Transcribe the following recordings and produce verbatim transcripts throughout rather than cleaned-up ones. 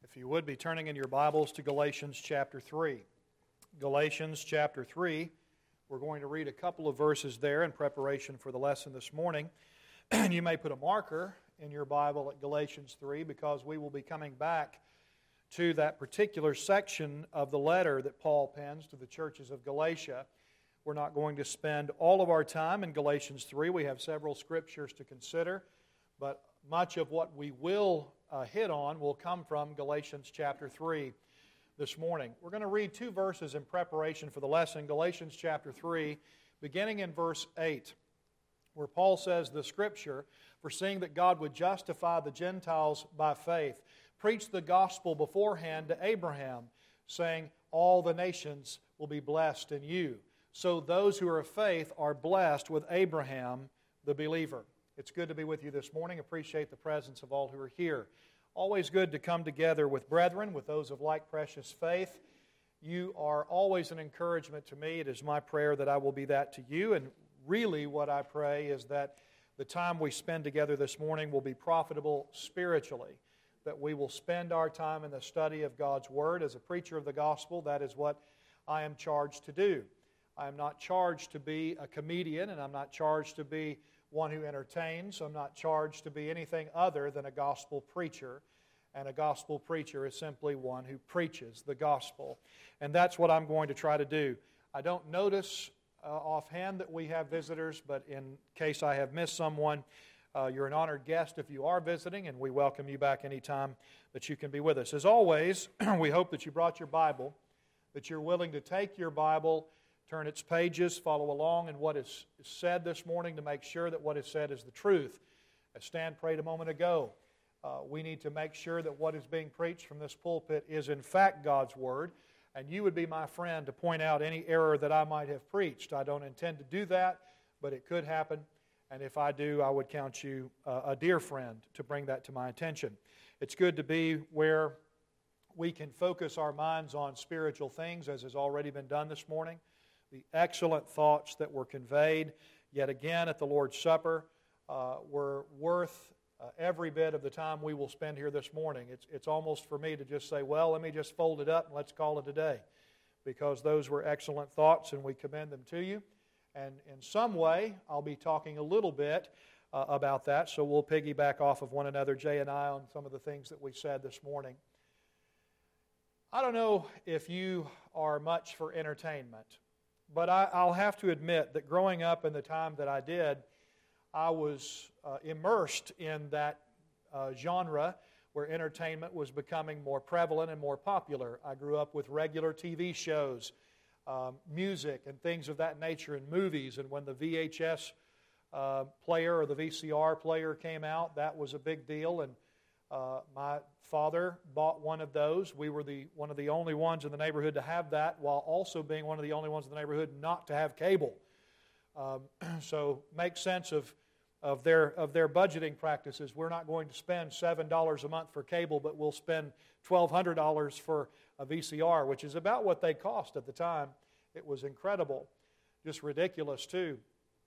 If you would be turning in your Bibles to Galatians chapter three. Galatians chapter three, we're going to read a couple of verses there in preparation for the lesson this morning. And you may put a marker in your Bible at Galatians three because we will be coming back to that particular section of the letter that Paul pens to the churches of Galatia. We're not going to spend all of our time in Galatians three. We have several scriptures to consider, but much of what we will uh, hit on will come from Galatians chapter three this morning. We're going to read two verses in preparation for the lesson, Galatians chapter three, beginning in verse eight, where Paul says the scripture, "For seeing that God would justify the Gentiles by faith, preached the gospel beforehand to Abraham, saying, all the nations will be blessed in you. So those who are of faith are blessed with Abraham, the believer." It's good to be with you this morning. Appreciate the presence of all who are here. Always good to come together with brethren, with those of like precious faith. You are always an encouragement to me. It is my prayer that I will be that to you. And really what I pray is that the time we spend together this morning will be profitable spiritually, that we will spend our time in the study of God's Word. As a preacher of the gospel, that is what I am charged to do. I am not charged to be a comedian, and I'm not charged to be one who entertains. I'm not charged to be anything other than a gospel preacher. And a gospel preacher is simply one who preaches the gospel. And that's what I'm going to try to do. I don't notice uh, offhand that we have visitors, but in case I have missed someone, uh, you're an honored guest if you are visiting, and we welcome you back anytime that you can be with us. As always, we hope that you brought your Bible, that you're willing to take your Bible, turn its pages, follow along in what is said this morning to make sure that what is said is the truth. As Stan prayed a moment ago, uh, we need to make sure that what is being preached from this pulpit is in fact God's Word, and you would be my friend to point out any error that I might have preached. I don't intend to do that, but it could happen, and if I do, I would count you uh, a dear friend to bring that to my attention. It's good to be where we can focus our minds on spiritual things, as has already been done this morning. The excellent thoughts that were conveyed yet again at the Lord's Supper uh, were worth uh, every bit of the time we will spend here this morning. It's, it's almost for me to just say, well, let me just fold it up and let's call it a day, because those were excellent thoughts and we commend them to you. And in some way, I'll be talking a little bit uh, about that, so we'll piggyback off of one another, Jay and I, on some of the things that we said this morning. I don't know if you are much for entertainment, but I, I'll have to admit that growing up in the time that I did, I was uh, immersed in that uh, genre where entertainment was becoming more prevalent and more popular. I grew up with regular T V shows, um, music, and things of that nature, and movies. And when the V H S uh, player or the V C R player came out, that was a big deal. And uh, my father bought one of those. We were the one of the only ones in the neighborhood to have that, while also being one of the only ones in the neighborhood not to have cable. Um, so make sense of of their of their budgeting practices. We're not going to spend seven dollars a month for cable, but we'll spend twelve hundred dollars for a V C R, which is about what they cost at the time. It was incredible, just ridiculous too.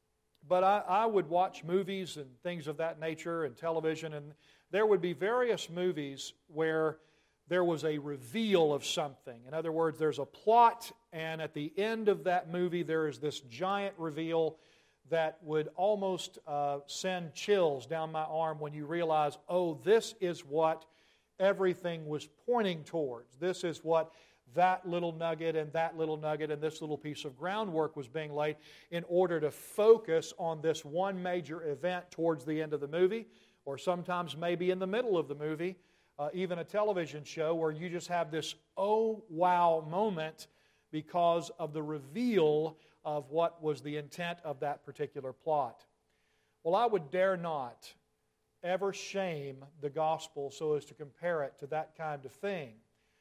But I, I would watch movies and things of that nature and television, and there would be various movies where there was a reveal of something. In other words, there's a plot, and at the end of that movie there is this giant reveal that would almost uh, send chills down my arm when you realize, oh, this is what everything was pointing towards. This is what that little nugget and that little nugget and this little piece of groundwork was being laid in order to focus on this one major event towards the end of the movie, or sometimes maybe in the middle of the movie, uh, even a television show where you just have this oh wow moment because of the reveal of what was the intent of that particular plot. Well, I would dare not ever shame the gospel so as to compare it to that kind of thing.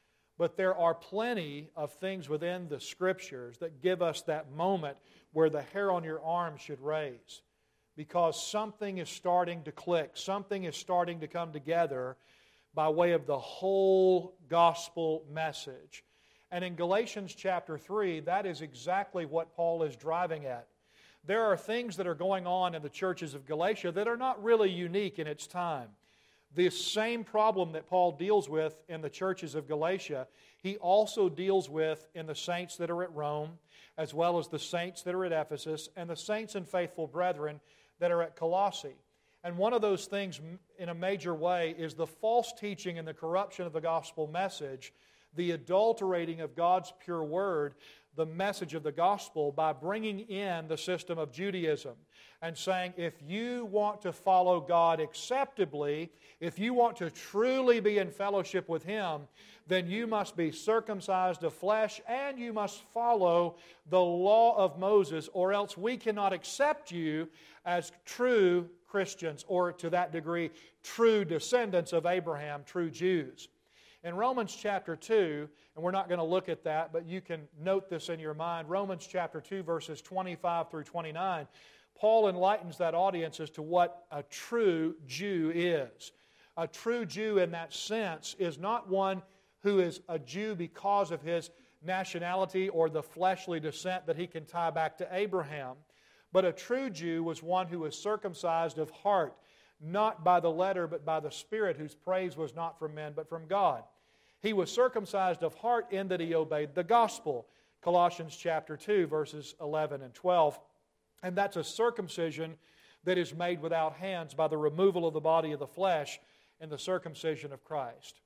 But there are plenty of things within the Scriptures that give us that moment where the hair on your arm should raise, because something is starting to click, something is starting to come together by way of the whole gospel message. And in Galatians chapter three, that is exactly what Paul is driving at. There are things that are going on in the churches of Galatia that are not really unique in its time. the same problem that Paul deals with in the churches of Galatia, he also deals with in the saints that are at Rome, as well as the saints that are at Ephesus, and the saints and faithful brethren that are at Colossae. And one of those things in a major way is the false teaching and the corruption of the gospel message, the adulterating of God's pure word, the message of the gospel, by bringing in the system of Judaism and saying, if you want to follow God acceptably, if you want to truly be in fellowship with Him, then you must be circumcised of flesh and you must follow the law of Moses, or else we cannot accept you as true Christians, or to that degree, true descendants of Abraham, true Jews. In Romans chapter two, and we're not going to look at that, but you can note this in your mind, Romans chapter two, verses twenty-five through twenty-nine, Paul enlightens that audience as to what a true Jew is. A true Jew in that sense is not one who is a Jew because of his nationality or the fleshly descent that he can tie back to Abraham, but a true Jew was one who was circumcised of heart, not by the letter but by the Spirit, whose praise was not from men but from God. He was circumcised of heart in that he obeyed the gospel. Colossians chapter two, verses eleven and twelve. And that's a circumcision that is made without hands by the removal of the body of the flesh and the circumcision of Christ.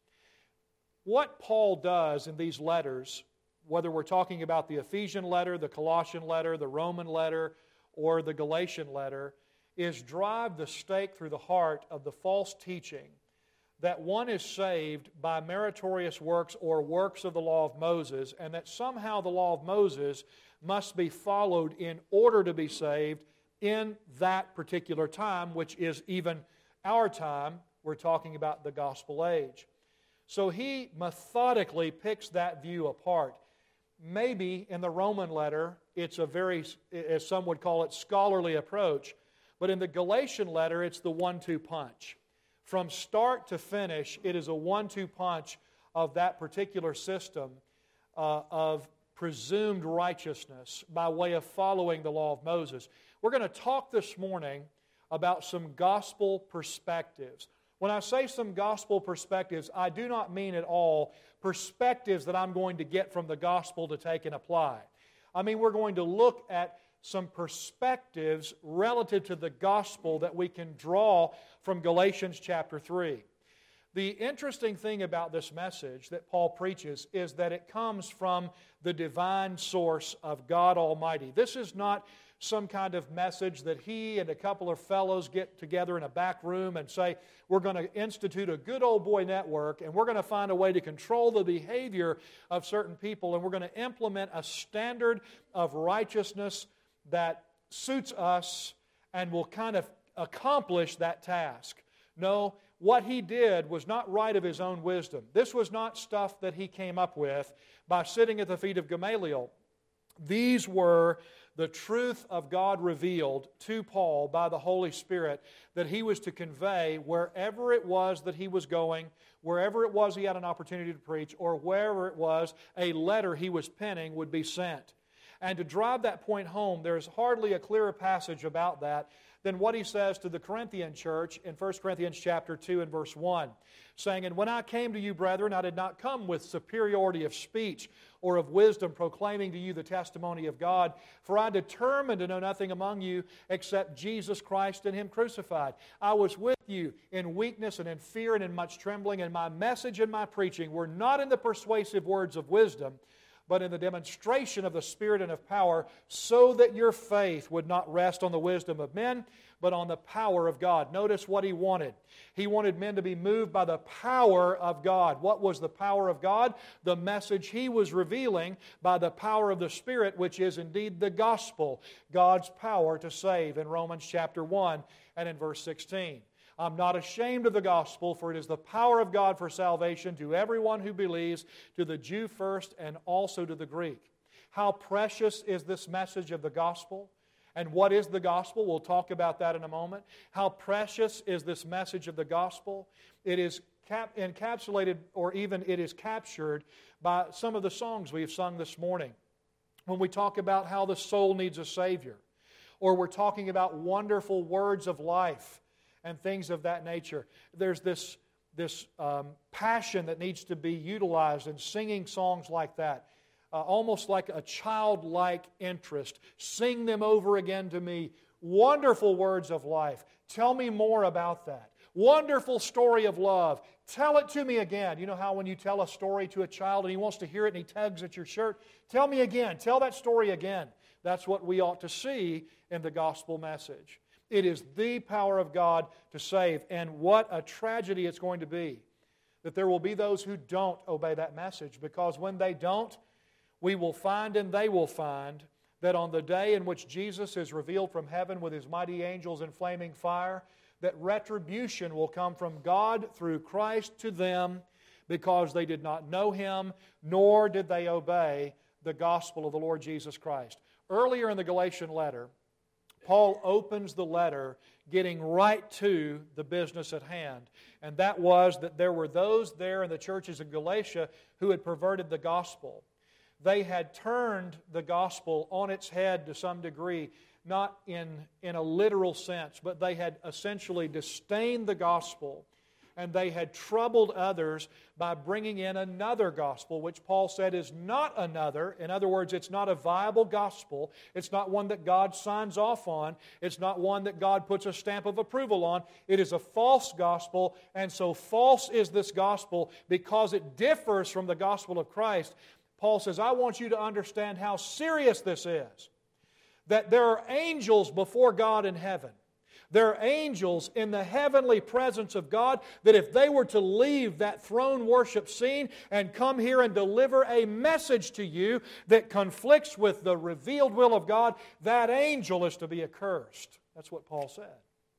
What Paul does in these letters, whether we're talking about the Ephesian letter, the Colossian letter, the Roman letter, or the Galatian letter, is drive the stake through the heart of the false teaching that one is saved by meritorious works or works of the law of Moses, and that somehow the law of Moses must be followed in order to be saved in that particular time, which is even our time. We're talking about the gospel age. So he methodically picks that view apart. Maybe in the Roman letter, it's a very, as some would call it, scholarly approach. But in the Galatian letter, it's the one two punch. From start to finish, it is a one two punch of that particular system uh, of presumed righteousness by way of following the law of Moses. We're going to talk this morning about some gospel perspectives. When I say some gospel perspectives, I do not mean at all perspectives that I'm going to get from the gospel to take and apply. I mean, we're going to look at some perspectives relative to the gospel that we can draw from Galatians chapter three. The interesting thing about this message that Paul preaches is that it comes from the divine source of God Almighty. This is not some kind of message that he and a couple of fellows get together in a back room and say, we're going to institute a good old boy network and we're going to find a way to control the behavior of certain people and we're going to implement a standard of righteousness that suits us and will kind of accomplish that task. No, what he did was not right of his own wisdom. This was not stuff that he came up with by sitting at the feet of Gamaliel. These were the truth of God revealed to Paul by the Holy Spirit that he was to convey wherever it was that he was going, wherever it was he had an opportunity to preach, or wherever it was a letter he was penning would be sent. And to drive that point home, there's hardly a clearer passage about that than what he says to the Corinthian church in First Corinthians chapter two and verse one, saying, And when I came to you, brethren, I did not come with superiority of speech or of wisdom, proclaiming to you the testimony of God, for I determined to know nothing among you except Jesus Christ and Him crucified. I was with you in weakness and in fear and in much trembling, and my message and my preaching were not in the persuasive words of wisdom, but in the demonstration of the Spirit and of power, so that your faith would not rest on the wisdom of men, but on the power of God. Notice what he wanted. He wanted men to be moved by the power of God. What was the power of God? The message he was revealing by the power of the Spirit, which is indeed the gospel, God's power to save in Romans chapter one and in verse sixteen. I'm not ashamed of the gospel, for it is the power of God for salvation to everyone who believes, to the Jew first and also to the Greek. How precious is this message of the gospel? And what is the gospel? We'll talk about that in a moment. How precious is this message of the gospel? It is cap- encapsulated, or even it is captured by some of the songs we've sung this morning. When we talk about how the soul needs a Savior, or we're talking about wonderful words of life, and things of that nature. There's this, this um, passion that needs to be utilized in singing songs like that. Uh, almost like a childlike interest. Sing them over again to me. Wonderful words of life. Tell me more about that. Wonderful story of love. Tell it to me again. You know how when you tell a story to a child and he wants to hear it and he tugs at your shirt? Tell me again. Tell that story again. That's what we ought to see in the gospel message. It is the power of God to save. And what a tragedy it's going to be that there will be those who don't obey that message, because when they don't, we will find and they will find that on the day in which Jesus is revealed from heaven with His mighty angels in flaming fire, that retribution will come from God through Christ to them, because they did not know Him, nor did they obey the gospel of the Lord Jesus Christ. Earlier in the Galatian letter, Paul opens the letter getting right to the business at hand. And that was that there were those there in the churches of Galatia who had perverted the gospel. They had turned the gospel on its head to some degree, not in, in a literal sense, but they had essentially disdained the gospel, and they had troubled others by bringing in another gospel, which Paul said is not another. In other words, it's not a viable gospel. It's not one that God signs off on. It's not one that God puts a stamp of approval on. It is a false gospel, and so false is this gospel because it differs from the gospel of Christ. Paul says, I want you to understand how serious this is. That there are angels before God in heaven. There are angels in the heavenly presence of God that if they were to leave that throne worship scene and come here and deliver a message to you that conflicts with the revealed will of God, that angel is to be accursed. That's what Paul said.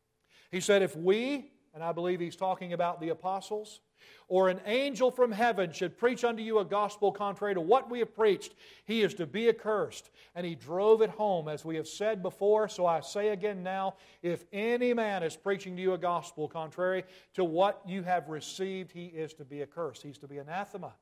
He said, if we, and I believe he's talking about the apostles, or an angel from heaven should preach unto you a gospel contrary to what we have preached, he is to be accursed. And he drove it home, as we have said before, so I say again now, if any man is preaching to you a gospel contrary to what you have received, he is to be accursed. He's to be anathema.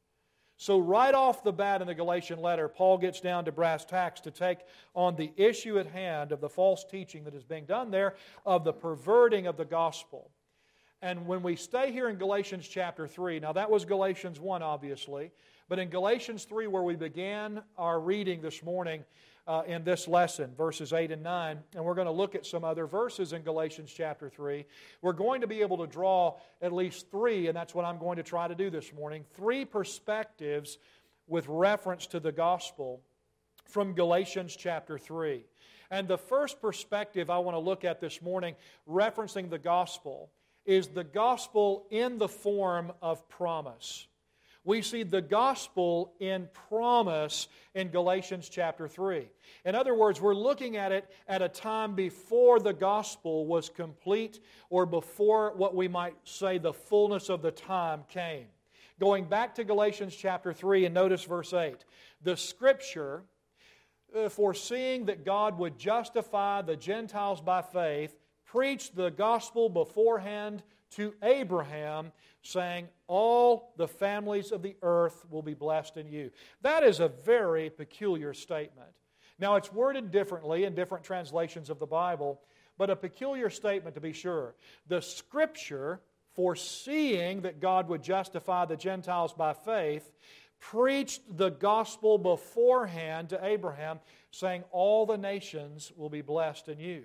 So right off the bat in the Galatian letter, Paul gets down to brass tacks to take on the issue at hand of the false teaching that is being done there, of the perverting of the gospel. And when we stay here in Galatians chapter three, now that was Galatians one, obviously, but in Galatians three, where we began our reading this morning uh, in this lesson, verses eight and nine, and we're going to look at some other verses in Galatians chapter three, we're going to be able to draw at least three, and that's what I'm going to try to do this morning, three perspectives with reference to the gospel from Galatians chapter three. And the first perspective I want to look at this morning, referencing the gospel, is the gospel in the form of promise. We see the gospel in promise in Galatians chapter three. In other words, we're looking at it at a time before the gospel was complete, or before what we might say the fullness of the time came. Going back to Galatians chapter three, and notice verse eight. The Scripture, uh, foreseeing that God would justify the Gentiles by faith, preached the gospel beforehand to Abraham, saying, all the families of the earth will be blessed in you. That is a very peculiar statement. Now, it's worded differently in different translations of the Bible, but a peculiar statement to be sure. The Scripture, foreseeing that God would justify the Gentiles by faith, preached the gospel beforehand to Abraham, saying, all the nations will be blessed in you.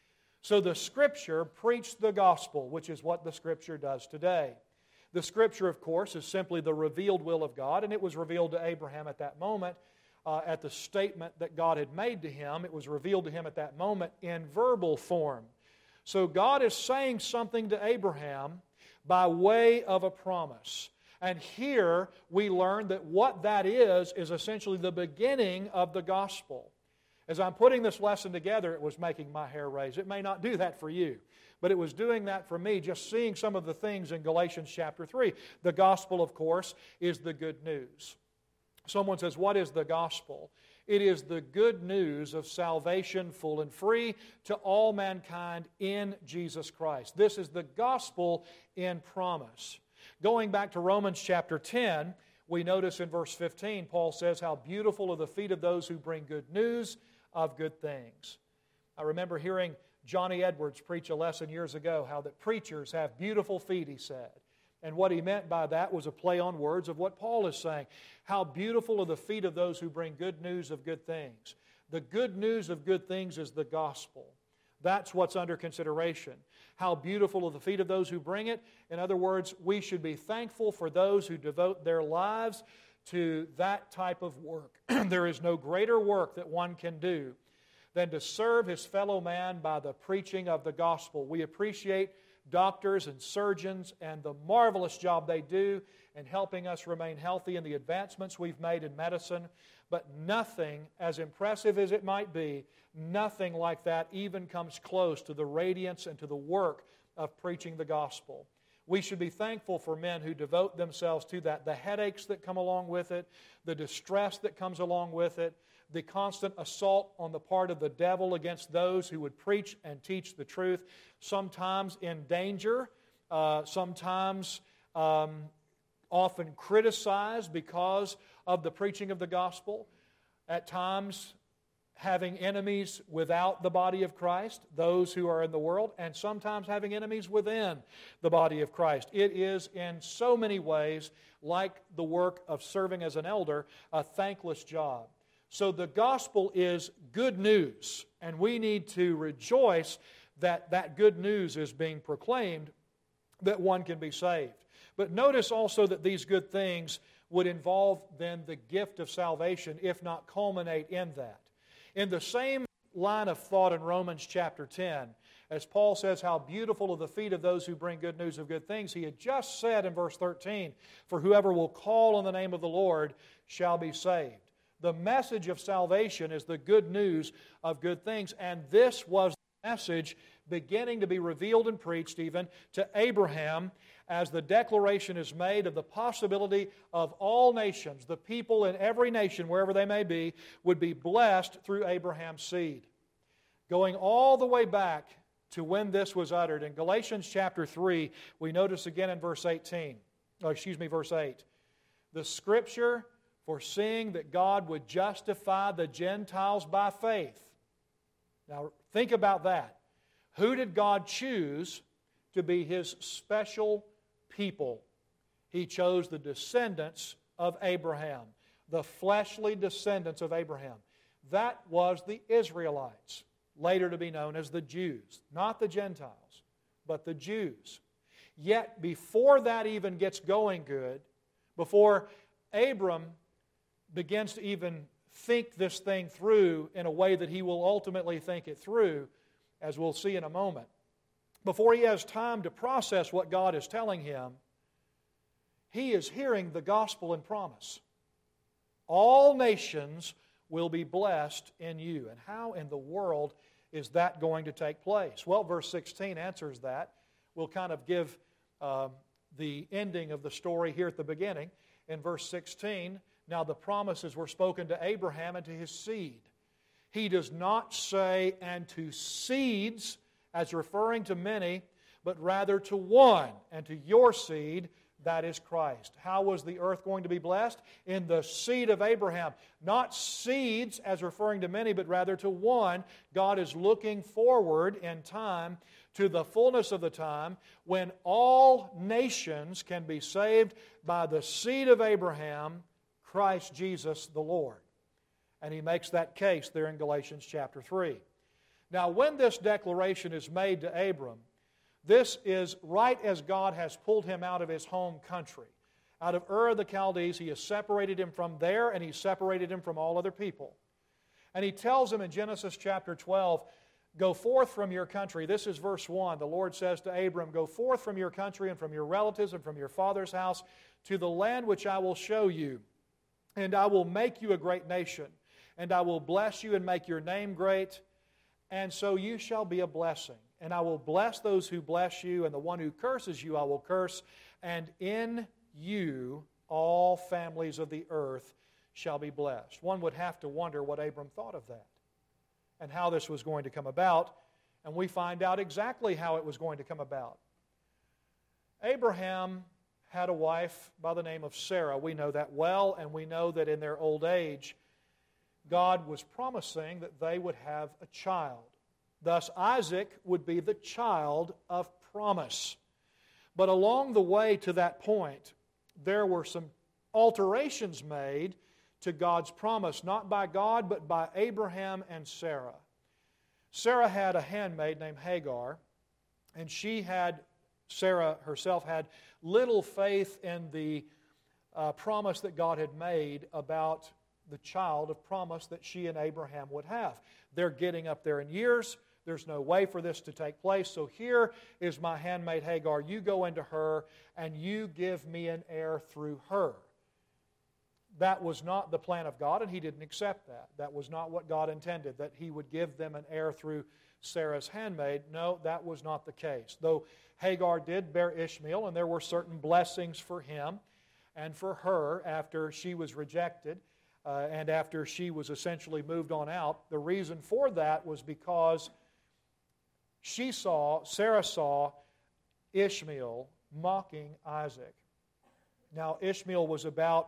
So the Scripture preached the gospel, which is what the Scripture does today. The Scripture, of course, is simply the revealed will of God, and it was revealed to Abraham at that moment, uh, at the statement that God had made to him. It was revealed to him at that moment in verbal form. So God is saying something to Abraham by way of a promise. And here we learn that what that is, is essentially the beginning of the gospel. As I'm putting this lesson together, it was making my hair raise. It may not do that for you, but it was doing that for me, just seeing some of the things in Galatians chapter three. The gospel, of course, is the good news. Someone says, what is the gospel? It is the good news of salvation full and free to all mankind in Jesus Christ. This is the gospel in promise. Going back to Romans chapter ten, we notice in verse fifteen, Paul says, how beautiful are the feet of those who bring good news of good things. I remember hearing Johnny Edwards preached a lesson years ago how that preachers have beautiful feet, he said. And what he meant by that was a play on words of what Paul is saying. How beautiful are the feet of those who bring good news of good things. The good news of good things is the gospel. That's what's under consideration. How beautiful are the feet of those who bring it. In other words, we should be thankful for those who devote their lives to that type of work. There is no greater work that one can do than to serve his fellow man by the preaching of the gospel. We appreciate doctors and surgeons and the marvelous job they do in helping us remain healthy and the advancements we've made in medicine. But nothing, as impressive as it might be, nothing like that even comes close to the radiance and to the work of preaching the gospel. We should be thankful for men who devote themselves to that. The headaches that come along with it, the distress that comes along with it, the constant assault on the part of the devil against those who would preach and teach the truth, sometimes in danger, uh, sometimes um, often criticized because of the preaching of the gospel, at times having enemies without the body of Christ, those who are in the world, and sometimes having enemies within the body of Christ. It is in so many ways, like the work of serving as an elder, a thankless job. So the gospel is good news, and we need to rejoice that that good news is being proclaimed, that one can be saved. But notice also that these good things would involve then the gift of salvation, if not culminate in that. In the same line of thought in Romans chapter ten, as Paul says, how beautiful are the feet of those who bring good news of good things, he had just said in verse thirteen, for whoever will call on the name of the Lord shall be saved. The message of salvation is the good news of good things, and this was the message beginning to be revealed and preached even to Abraham as the declaration is made of the possibility of all nations, the people in every nation, wherever they may be, would be blessed through Abraham's seed. Going all the way back to when this was uttered. In Galatians chapter three, we notice again in verse eighteen, oh, excuse me, verse eight, the Scripture foreseeing that God would justify the Gentiles by faith. Now, think about that. Who did God choose to be His special people? He chose the descendants of Abraham, the fleshly descendants of Abraham. That was the Israelites, later to be known as the Jews. Not the Gentiles, but the Jews. Yet, before that even gets going good, before Abram begins to even think this thing through in a way that he will ultimately think it through, as we'll see in a moment, before he has time to process what God is telling him, he is hearing the gospel and promise. All nations will be blessed in you. And how in the world is that going to take place? Well, verse sixteen answers that. We'll kind of give uh, the ending of the story here at the beginning. In verse sixteen, now the promises were spoken to Abraham and to his seed. He does not say, and to seeds, as referring to many, but rather to one, and to your seed, that is Christ. How was the earth going to be blessed? In the seed of Abraham. Not seeds, as referring to many, but rather to one. God is looking forward in time to the fullness of the time when all nations can be saved by the seed of Abraham, Christ Jesus the Lord. And he makes that case there in Galatians chapter three. Now, when this declaration is made to Abram, this is right as God has pulled him out of his home country. Out of Ur of the Chaldees, He has separated him from there, and He separated him from all other people. And He tells him in Genesis chapter twelve, go forth from your country. This is verse one. The Lord says to Abram, go forth from your country and from your relatives and from your father's house to the land which I will show you. And I will make you a great nation. And I will bless you and make your name great. And so you shall be a blessing. And I will bless those who bless you, and the one who curses you I will curse. And in you all families of the earth shall be blessed. One would have to wonder what Abram thought of that and how this was going to come about. And we find out exactly how it was going to come about. Abraham had a wife by the name of Sarah. We know that well, and we know that in their old age, God was promising that they would have a child. Thus, Isaac would be the child of promise. But along the way to that point, there were some alterations made to God's promise, not by God, but by Abraham and Sarah. Sarah had a handmaid named Hagar, and she had, Sarah herself had little faith in the uh, promise that God had made about the child of promise that she and Abraham would have. They're getting up there in years. There's no way for this to take place. So here is my handmaid Hagar. You go into her and you give me an heir through her. That was not the plan of God, and He didn't accept that. That was not what God intended, that He would give them an heir through Sarah's handmaid. No, that was not the case. Though Hagar did bear Ishmael, and there were certain blessings for him and for her after she was rejected uh, and after she was essentially moved on out. The reason for that was because she saw, Sarah saw Ishmael mocking Isaac. Now, Ishmael was about,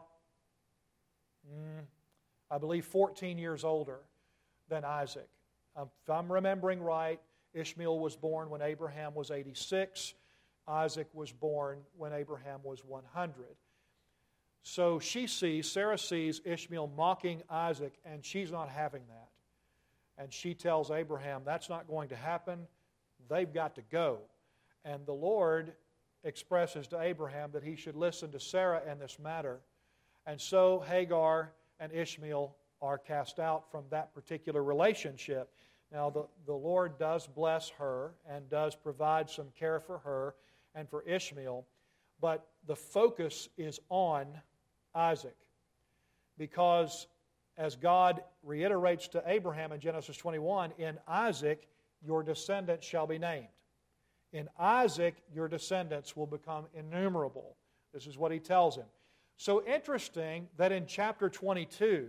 mm, I believe, fourteen years older than Isaac. Um, if I'm remembering right, Ishmael was born when Abraham was eighty-six. Isaac was born when Abraham was one hundred. So she sees, Sarah sees Ishmael mocking Isaac, and she's not having that. And she tells Abraham, that's not going to happen. They've got to go. And the Lord expresses to Abraham that he should listen to Sarah in this matter. And so Hagar and Ishmael are cast out from that particular relationship. Now, the, the Lord does bless her and does provide some care for her and for Ishmael, but the focus is on Isaac. Because, as God reiterates to Abraham in Genesis twenty-one, in Isaac your descendants shall be named. In Isaac your descendants will become innumerable. This is what He tells him. So interesting that in chapter twenty-two,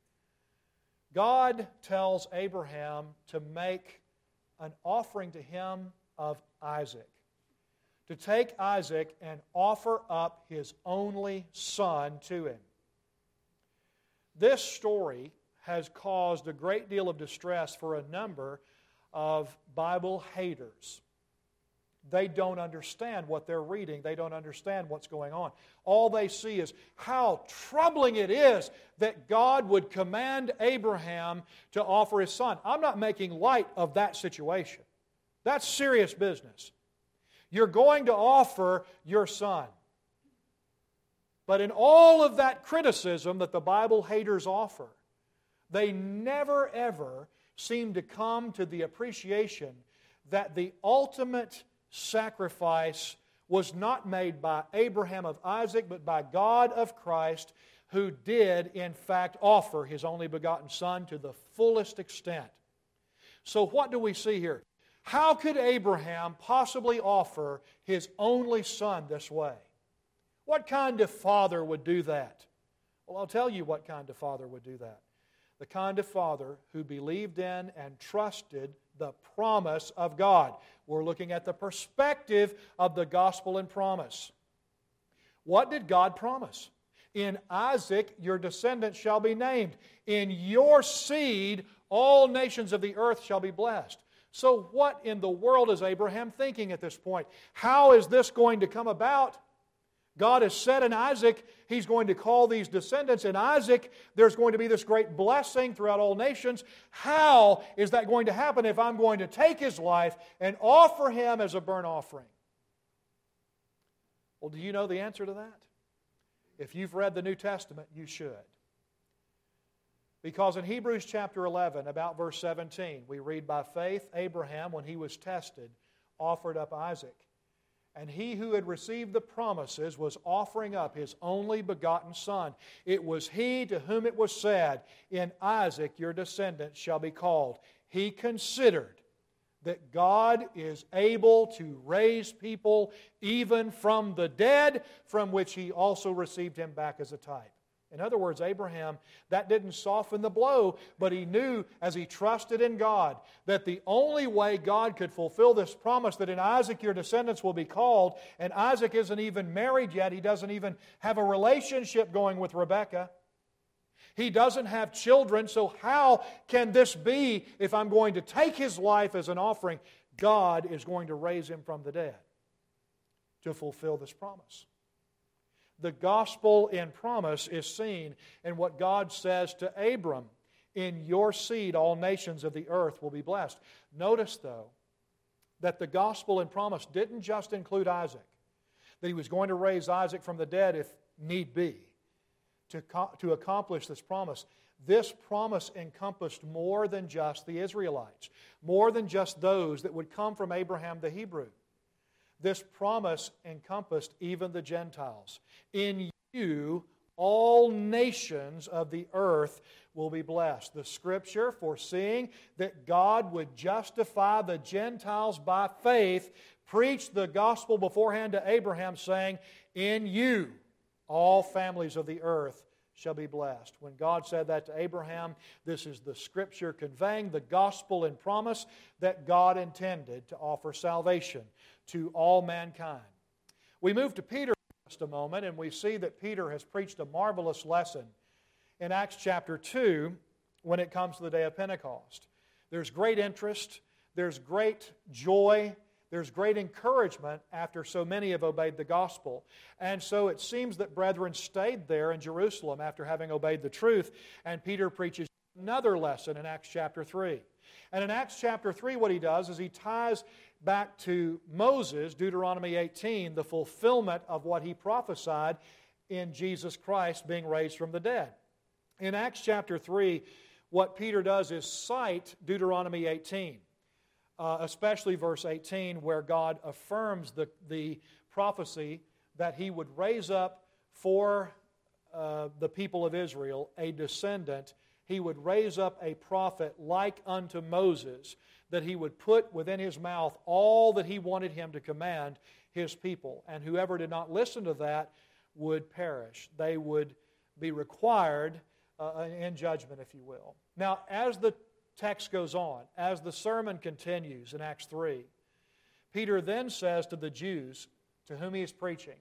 God tells Abraham to make an offering to him of Isaac. To take Isaac and offer up his only son to him. This story has caused a great deal of distress for a number of Bible haters. They don't understand what they're reading. They don't understand what's going on. All they see is how troubling it is that God would command Abraham to offer his son. I'm not making light of that situation. That's serious business. You're going to offer your son. But in all of that criticism that the Bible haters offer, they never ever seem to come to the appreciation that the ultimate sacrifice was not made by Abraham of Isaac, but by God of Christ, who did, in fact, offer His only begotten Son to the fullest extent. So what do we see here? How could Abraham possibly offer his only son this way? What kind of father would do that? Well, I'll tell you what kind of father would do that. The kind of father who believed in and trusted the promise of God. We're looking at the perspective of the gospel and promise. What did God promise? In Isaac your descendants shall be named. In your seed all nations of the earth shall be blessed. So what in the world is Abraham thinking at this point? How is this going to come about? God has said in Isaac, He's going to call these descendants. In Isaac, there's going to be this great blessing throughout all nations. How is that going to happen if I'm going to take his life and offer him as a burnt offering? Well, do you know the answer to that? If you've read the New Testament, you should. Because in Hebrews chapter eleven, about verse seventeen, we read, by faith, Abraham, when he was tested, offered up Isaac. And he who had received the promises was offering up his only begotten son. It was he to whom it was said, in Isaac your descendants shall be called. He considered that God is able to raise people even from the dead, from which He also received him back as a type. In other words, Abraham, that didn't soften the blow, but he knew as he trusted in God that the only way God could fulfill this promise that in Isaac your descendants will be called, and Isaac isn't even married yet, he doesn't even have a relationship going with Rebekah. He doesn't have children, so how can this be if I'm going to take his life as an offering? God is going to raise him from the dead to fulfill this promise. The gospel in promise is seen in what God says to Abram, in your seed all nations of the earth will be blessed. Notice, though, that the gospel in promise didn't just include Isaac, that he was going to raise Isaac from the dead if need be to, to accomplish this promise. This promise encompassed more than just the Israelites, more than just those that would come from Abraham the Hebrew. This promise encompassed even the Gentiles. In you, all nations of the earth will be blessed. The Scripture, foreseeing that God would justify the Gentiles by faith, preached the gospel beforehand to Abraham, saying, in you, all families of the earth shall be blessed. When God said that to Abraham, this is the Scripture conveying the gospel and promise that God intended to offer salvation to all mankind. We move to Peter in just a moment, and we see that Peter has preached a marvelous lesson in Acts chapter two when it comes to the day of Pentecost. There's great interest, there's great joy, there's great encouragement after so many have obeyed the gospel. And so it seems that brethren stayed there in Jerusalem after having obeyed the truth, and Peter preaches another lesson in Acts chapter three. And in Acts chapter three, what he does is he ties back to Moses, Deuteronomy eighteen, the fulfillment of what he prophesied in Jesus Christ being raised from the dead. In Acts chapter three, what Peter does is cite Deuteronomy eighteen, uh, especially verse eighteen, where God affirms the, the prophecy that he would raise up for uh, the people of Israel a descendant. He would raise up a prophet like unto Moses, that he would put within his mouth all that he wanted him to command his people. And whoever did not listen to that would perish. They would be required uh, in judgment, if you will. Now, as the text goes on, as the sermon continues in Acts three, Peter then says to the Jews to whom he is preaching,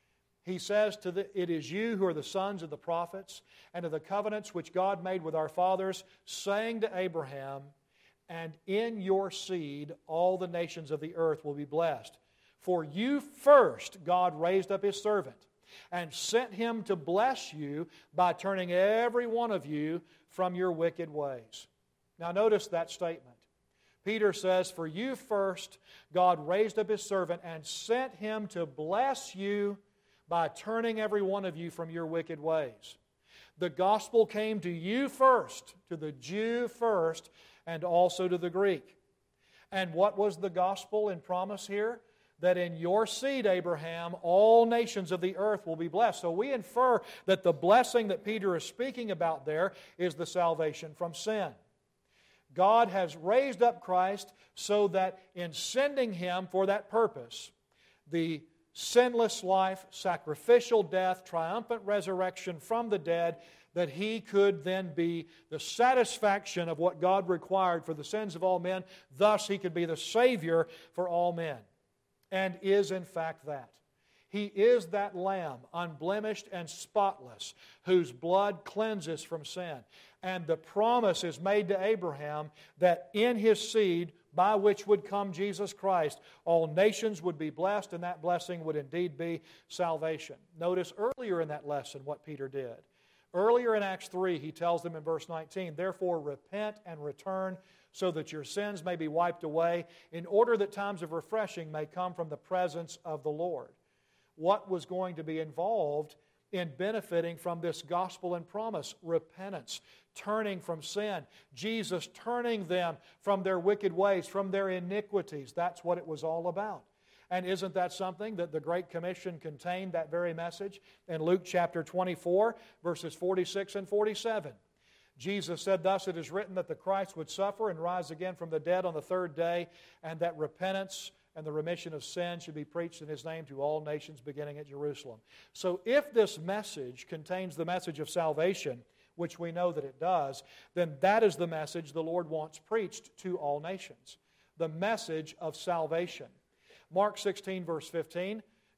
he says to the, it is you who are the sons of the prophets and of the covenants which God made with our fathers, saying to Abraham, and in your seed all the nations of the earth will be blessed. For you first God raised up His servant and sent him to bless you by turning every one of you from your wicked ways. Now notice that statement. Peter says, for you first God raised up His servant and sent him to bless you by turning every one of you from your wicked ways. The gospel came to you first, to the Jew first, and also to the Greek. And what was the gospel and promise here? That in your seed, Abraham, all nations of the earth will be blessed. So we infer that the blessing that Peter is speaking about there is the salvation from sin. God has raised up Christ so that in sending Him for that purpose, the sinless life, sacrificial death, triumphant resurrection from the dead, that He could then be the satisfaction of what God required for the sins of all men. Thus, He could be the Savior for all men, and is in fact that. He is that Lamb, unblemished and spotless, whose blood cleanses from sin. And the promise is made to Abraham that in his seed, by which would come Jesus Christ, all nations would be blessed, and that blessing would indeed be salvation. Notice earlier in that lesson what Peter did. Earlier in Acts three, he tells them in verse nineteen, therefore repent and return, so that your sins may be wiped away, in order that times of refreshing may come from the presence of the Lord. What was going to be involved in benefiting from this gospel and promise? Repentance, turning from sin, Jesus turning them from their wicked ways, from their iniquities. That's what it was all about. And isn't that something that the Great Commission contained, that very message? In Luke chapter twenty-four, verses forty-six and forty-seven. Jesus said, thus it is written that the Christ would suffer and rise again from the dead on the third day, and that repentance and the remission of sin should be preached in His name to all nations, beginning at Jerusalem. So if this message contains the message of salvation, which we know that it does, then that is the message the Lord wants preached to all nations. The message of salvation. Mark sixteen, verse fifteen,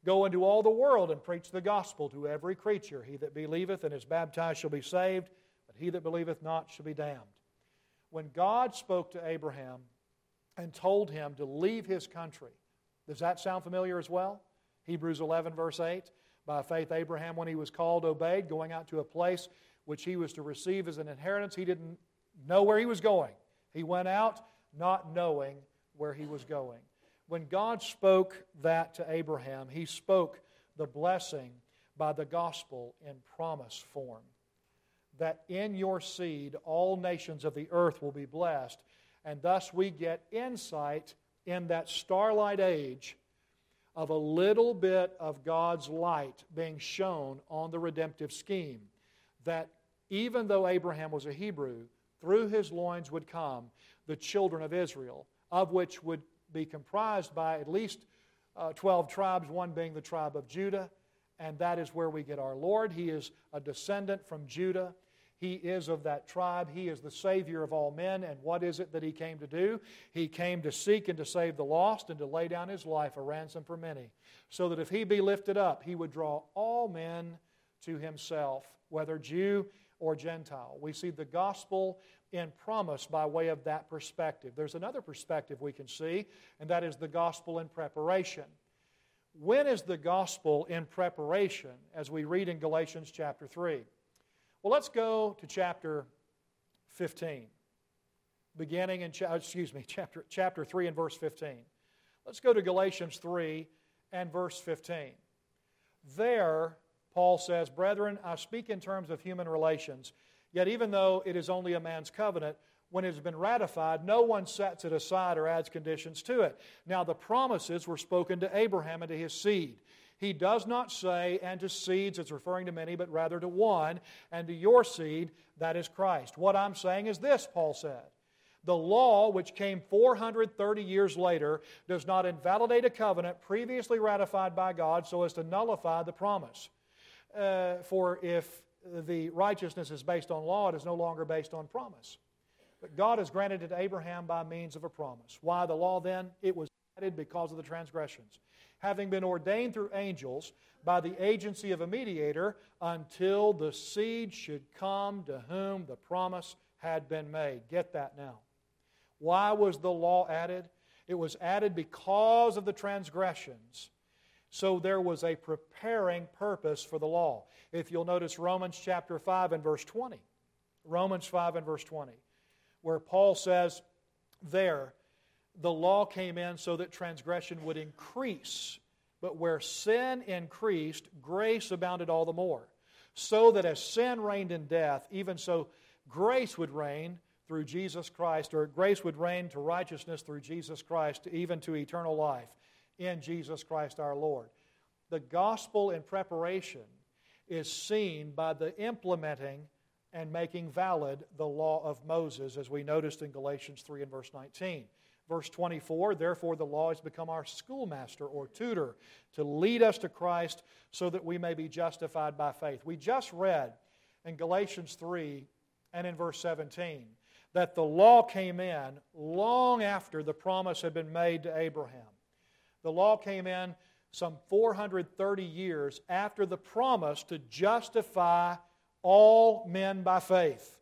Go into all the world and preach the gospel to every creature. He that believeth and is baptized shall be saved, but he that believeth not shall be damned. When God spoke to Abraham and told him to leave his country, does that sound familiar as well? Hebrews eleven, verse eight. By faith, Abraham, when he was called, obeyed, going out to a place which he was to receive as an inheritance. He didn't know where he was going. He went out not knowing where he was going. When God spoke that to Abraham, He spoke the blessing by the gospel in promise form. That in your seed all nations of the earth will be blessed, and thus we get insight in that starlight age of a little bit of God's light being shown on the redemptive scheme. That even though Abraham was a Hebrew, through his loins would come the children of Israel, of which would be comprised by at least uh, twelve tribes, one being the tribe of Judah, and that is where we get our Lord. He is a descendant from Judah. He is of that tribe. He is the Savior of all men. And what is it that He came to do? He came to seek and to save the lost and to lay down His life a ransom for many, so that if He be lifted up, He would draw all men to Himself, whether Jew or Gentile. We see the gospel in promise by way of that perspective. There's another perspective we can see, and that is the gospel in preparation. When is the gospel in preparation, as we read in Galatians chapter three? Well, let's go to chapter fifteen, beginning in, excuse me, chapter, chapter three and verse fifteen. Let's go to Galatians three and verse fifteen. There, Paul says, "Brethren, I speak in terms of human relations, yet even though it is only a man's covenant, when it has been ratified, no one sets it aside or adds conditions to it. Now the promises were spoken to Abraham and to his seed. He does not say, and to seeds, it's referring to many, but rather to one, and to your seed, that is Christ." What I'm saying is this, Paul said. The law, which came four hundred thirty years later, does not invalidate a covenant previously ratified by God so as to nullify the promise. Uh, for if the righteousness is based on law, it is no longer based on promise. But God has granted it to Abraham by means of a promise. Why the law then? It was added because of the transgressions, having been ordained through angels by the agency of a mediator, until the seed should come to whom the promise had been made. Get that now. Why was the law added? It was added because of the transgressions. So there was a preparing purpose for the law. If you'll notice Romans chapter five and verse twenty. Romans five and verse twenty. Where Paul says there, the law came in so that transgression would increase. But where sin increased, grace abounded all the more. So that as sin reigned in death, even so grace would reign through Jesus Christ, or grace would reign to righteousness through Jesus Christ, even to eternal life in Jesus Christ our Lord. The gospel in preparation is seen by the implementing and making valid the law of Moses, as we noticed in Galatians three and verse nineteen. Verse twenty-four, "Therefore the law has become our schoolmaster or tutor to lead us to Christ so that we may be justified by faith." We just read in Galatians three and in verse seventeen that the law came in long after the promise had been made to Abraham. The law came in some four hundred thirty years after the promise to justify all men by faith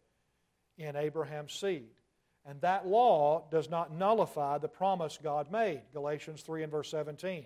in Abraham's seed. And that law does not nullify the promise God made, Galatians three and verse seventeen.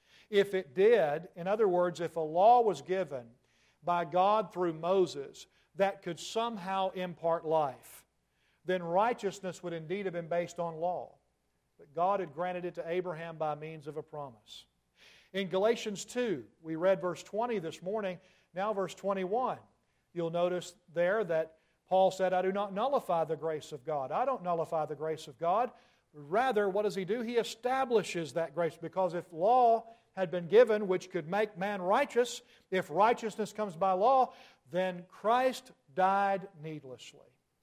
If it did, in other words, if a law was given by God through Moses that could somehow impart life, then righteousness would indeed have been based on law. But God had granted it to Abraham by means of a promise. In Galatians two, we read verse twenty this morning, now verse twenty-one. You'll notice there that Paul said, "I do not nullify the grace of God." I don't nullify the grace of God. Rather, what does he do? He establishes that grace, because if law had been given which could make man righteous, if righteousness comes by law, then Christ died needlessly.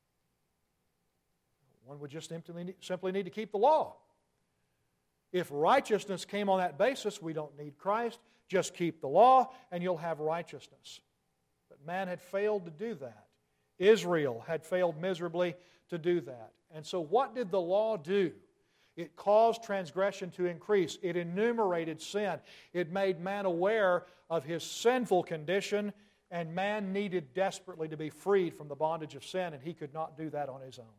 One would just simply need to keep the law. If righteousness came on that basis, we don't need Christ. Just keep the law and you'll have righteousness. But man had failed to do that. Israel had failed miserably to do that. And so what did the law do? It caused transgression to increase. It enumerated sin. It made man aware of his sinful condition, and man needed desperately to be freed from the bondage of sin, and he could not do that on his own.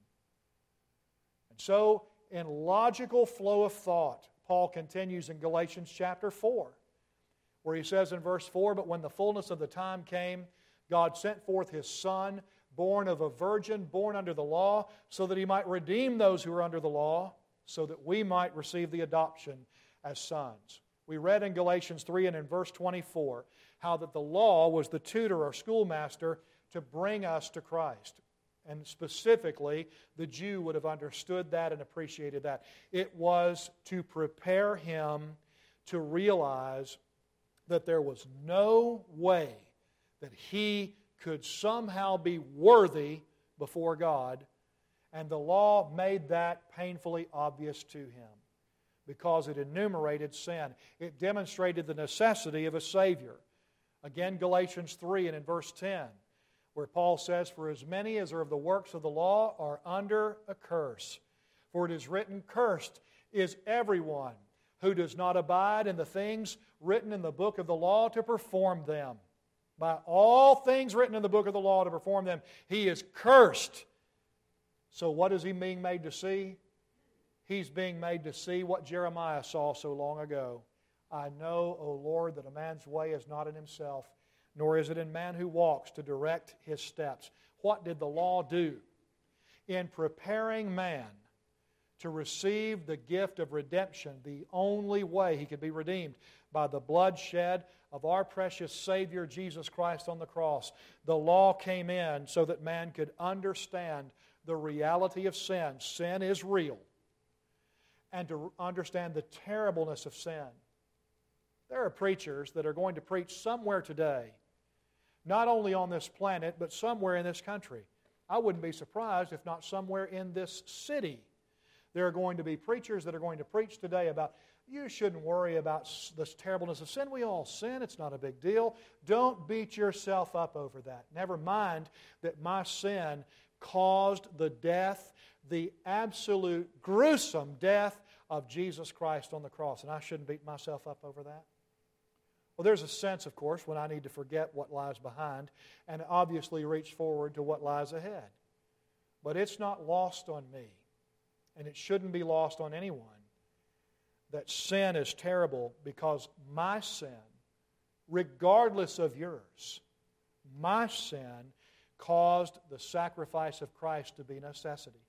And so, in logical flow of thought, Paul continues in Galatians chapter four, where he says in verse four, "But when the fullness of the time came, God sent forth His Son, born of a virgin, born under the law, so that He might redeem those who are under the law, so that we might receive the adoption as sons." We read in Galatians three and in verse twenty-four how that the law was the tutor or schoolmaster to bring us to Christ. And specifically, the Jew would have understood that and appreciated that. It was to prepare him to realize that there was no way that he could somehow be worthy before God, and the law made that painfully obvious to him because it enumerated sin. It demonstrated the necessity of a Savior. Again, Galatians three and in verse ten, where Paul says, "For as many as are of the works of the law are under a curse. For it is written, Cursed is everyone who does not abide in the things written in the book of the law to perform them. By all things written in the book of the law to perform them, he is cursed." So what is he being made to see? He's being made to see what Jeremiah saw so long ago. "I know, O Lord, that a man's way is not in himself, nor is it in man who walks to direct his steps." What did the law do? In preparing man to receive the gift of redemption, the only way he could be redeemed, by the bloodshed of our precious Savior Jesus Christ on the cross. The law came in so that man could understand the reality of sin. Sin is real. And to understand the terribleness of sin. There are preachers that are going to preach somewhere today, not only on this planet, but somewhere in this country. I wouldn't be surprised if not somewhere in this city. There are going to be preachers that are going to preach today about, you shouldn't worry about this terribleness of sin. We all sin. It's not a big deal. Don't beat yourself up over that. Never mind that my sin caused the death, the absolute gruesome death of Jesus Christ on the cross. And I shouldn't beat myself up over that. Well, there's a sense, of course, when I need to forget what lies behind and obviously reach forward to what lies ahead. But it's not lost on me, and it shouldn't be lost on anyone, that sin is terrible because my sin, regardless of yours, my sin caused the sacrifice of Christ to be necessity.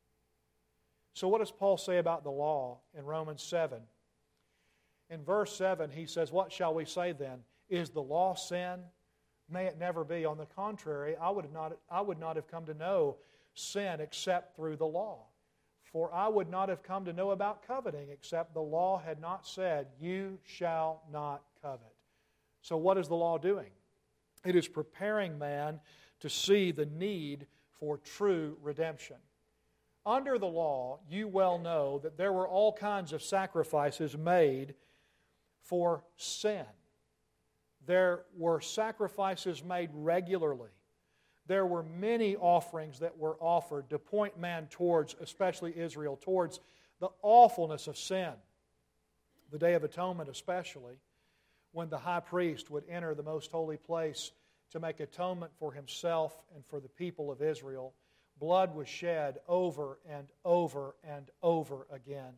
So what does Paul say about the law in Romans seven? In verse seven, he says, "What shall we say then? Is the law sin? May it never be. On the contrary, I would not, I would not have come to know sin except through the law. For I would not have come to know about coveting except the law had not said, 'You shall not covet.'" So what is the law doing? It is preparing man to see the need for true redemption. Under the law, you well know that there were all kinds of sacrifices made for sin. There were sacrifices made regularly. There were many offerings that were offered to point man towards, especially Israel, towards the awfulness of sin. The Day of Atonement especially, when the high priest would enter the most holy place to make atonement for himself and for the people of Israel, blood was shed over and over and over again.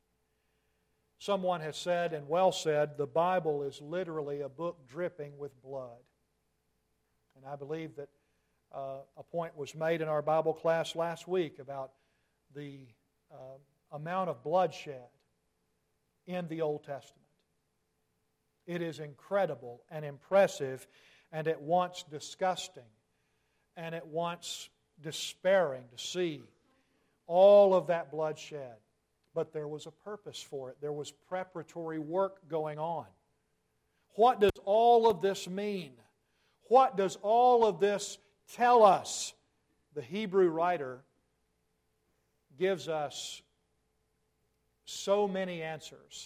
Someone has said, and well said, the Bible is literally a book dripping with blood. And I believe that uh, a point was made in our Bible class last week about the uh, amount of bloodshed in the Old Testament. It is incredible and impressive and at once disgusting and at once despairing to see all of that bloodshed. But there was a purpose for it. There was preparatory work going on. What does all of this mean? What does all of this tell us? The Hebrew writer gives us so many answers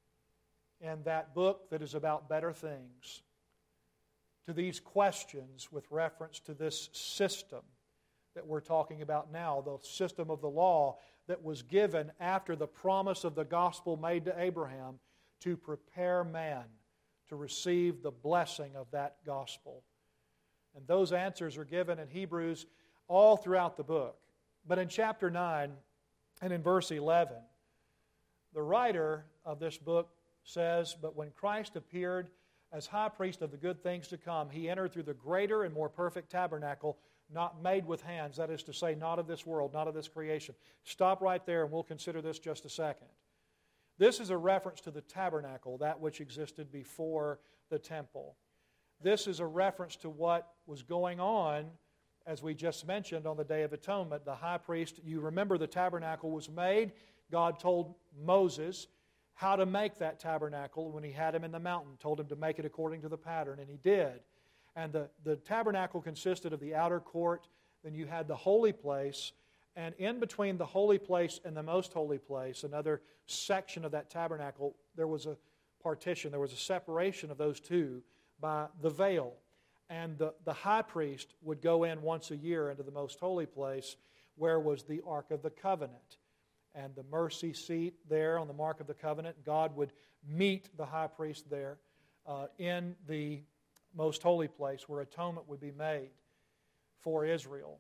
in that book that is about better things to these questions with reference to this system that we're talking about now, the system of the law that was given after the promise of the gospel made to Abraham to prepare man to receive the blessing of that gospel. And those answers are given in Hebrews all throughout the book. But in chapter nine and in verse eleven, the writer of this book says, "But when Christ appeared as high priest of the good things to come, He entered through the greater and more perfect tabernacle, not made with hands," that is to say, not of this world, not of this creation. Stop right there and we'll consider this just a second. This is a reference to the tabernacle, that which existed before the temple. This is a reference to what was going on, as we just mentioned, on the Day of Atonement. The high priest, you remember the tabernacle was made. God told Moses how to make that tabernacle when He had him in the mountain, told him to make it according to the pattern, and he did. And the, the tabernacle consisted of the outer court, then you had the holy place, and in between the holy place and the most holy place, another section of that tabernacle, there was a partition, there was a separation of those two by the veil. And the, the high priest would go in once a year into the most holy place, where was the Ark of the Covenant. And the mercy seat there on the Ark of the Covenant, God would meet the high priest there uh, in the most holy place where atonement would be made for Israel.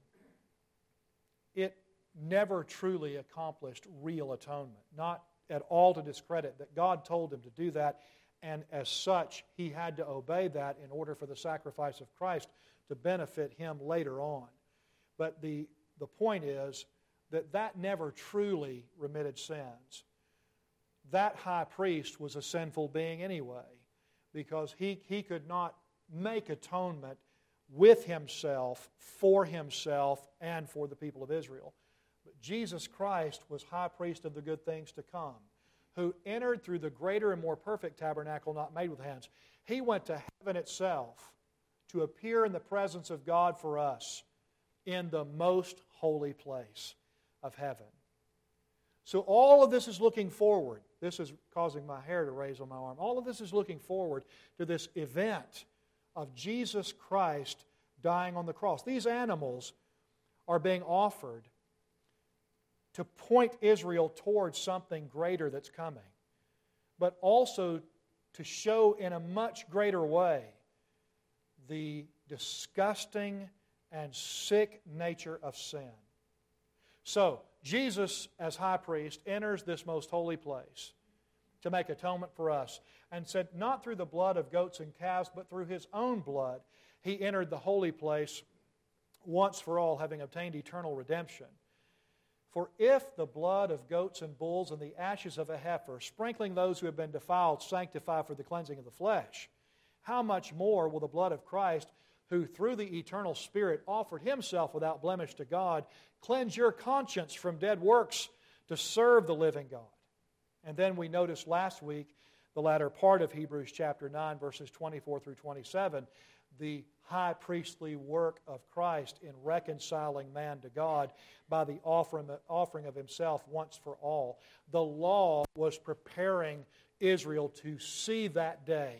It never truly accomplished real atonement, not at all to discredit that God told him to do that, and as such, he had to obey that in order for the sacrifice of Christ to benefit him later on. But the, the point is that that never truly remitted sins. That high priest was a sinful being anyway, because he, he could not make atonement with himself, for himself, and for the people of Israel. But Jesus Christ was high priest of the good things to come, who entered through the greater and more perfect tabernacle not made with hands. He went to heaven itself to appear in the presence of God for us in the most holy place of heaven. So all of this is looking forward. This is causing my hair to raise on my arm. All of this is looking forward to this event of Jesus Christ dying on the cross. These animals are being offered to point Israel towards something greater that's coming, but also to show in a much greater way the disgusting and sick nature of sin. So, Jesus, as high priest, enters this most holy place to make atonement for us, and said, not through the blood of goats and calves, but through His own blood, He entered the holy place once for all, having obtained eternal redemption. For if the blood of goats and bulls and the ashes of a heifer, sprinkling those who have been defiled, sanctify for the cleansing of the flesh, how much more will the blood of Christ, who through the eternal Spirit offered Himself without blemish to God, cleanse your conscience from dead works to serve the living God? And then we noticed last week, the latter part of Hebrews chapter nine, verses twenty-four through twenty-seven, the high priestly work of Christ in reconciling man to God by the offering of Himself once for all. The law was preparing Israel to see that day.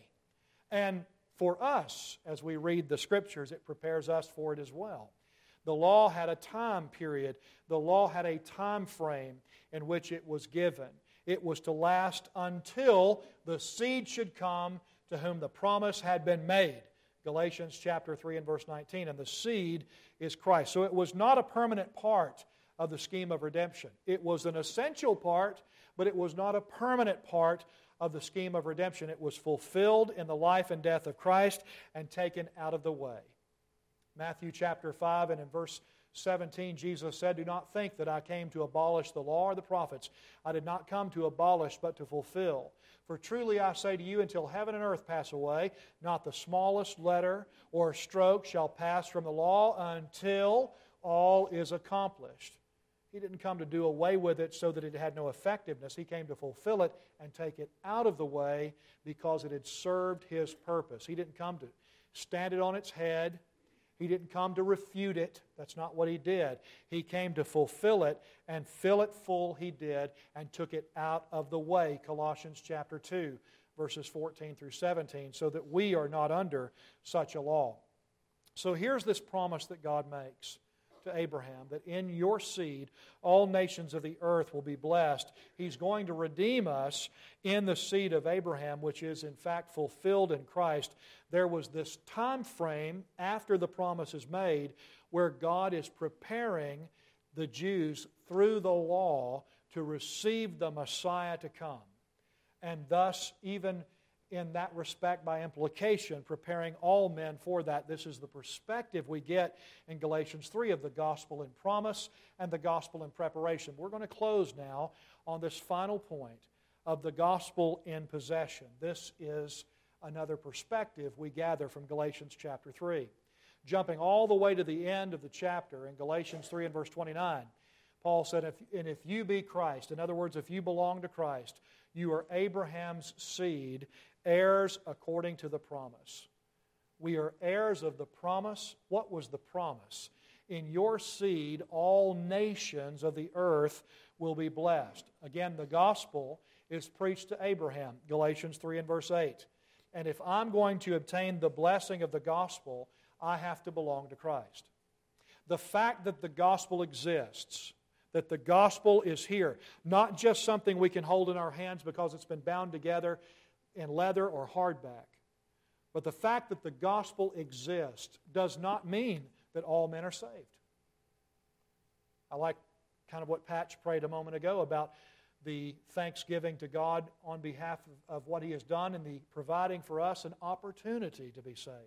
And for us, as we read the Scriptures, it prepares us for it as well. The law had a time period. The law had a time frame in which it was given. It was to last until the seed should come to whom the promise had been made. Galatians chapter three and verse nineteen, and the seed is Christ. So it was not a permanent part of the scheme of redemption. It was an essential part, but it was not a permanent part of the scheme of redemption. It was fulfilled in the life and death of Christ and taken out of the way. Matthew chapter five and in verse seventeen, Jesus said, "Do not think that I came to abolish the law or the prophets. I did not come to abolish, but to fulfill. For truly I say to you, until heaven and earth pass away, not the smallest letter or stroke shall pass from the law until all is accomplished." He didn't come to do away with it so that it had no effectiveness. He came to fulfill it and take it out of the way because it had served His purpose. He didn't come to stand it on its head. He didn't come to refute it. That's not what He did. He came to fulfill it, and fill it full He did, and took it out of the way. Colossians chapter two, verses fourteen through seventeen, so that we are not under such a law. So here's this promise that God makes to Abraham that in your seed all nations of the earth will be blessed. He's going to redeem us in the seed of Abraham, which is in fact fulfilled in Christ. There was this time frame after the promise is made where God is preparing the Jews through the law to receive the Messiah to come. And thus, even in that respect, by implication, preparing all men for that. This is the perspective we get in Galatians three of the gospel in promise and the gospel in preparation. We're going to close now on this final point of the gospel in possession. This is another perspective we gather from Galatians chapter three. Jumping all the way to the end of the chapter in Galatians three and verse twenty-nine, Paul said, if, and if you be Christ, in other words, if you belong to Christ, you are Abraham's seed, heirs according to the promise. We are heirs of the promise. What was the promise? In your seed, all nations of the earth will be blessed. Again, the gospel is preached to Abraham, Galatians three and verse eight. And if I'm going to obtain the blessing of the gospel, I have to belong to Christ. The fact that the gospel exists, that the gospel is here, not just something we can hold in our hands because it's been bound together in leather or hardback. But the fact that the gospel exists does not mean that all men are saved. I like kind of what Patch prayed a moment ago about the thanksgiving to God on behalf of, of what He has done and the providing for us an opportunity to be saved.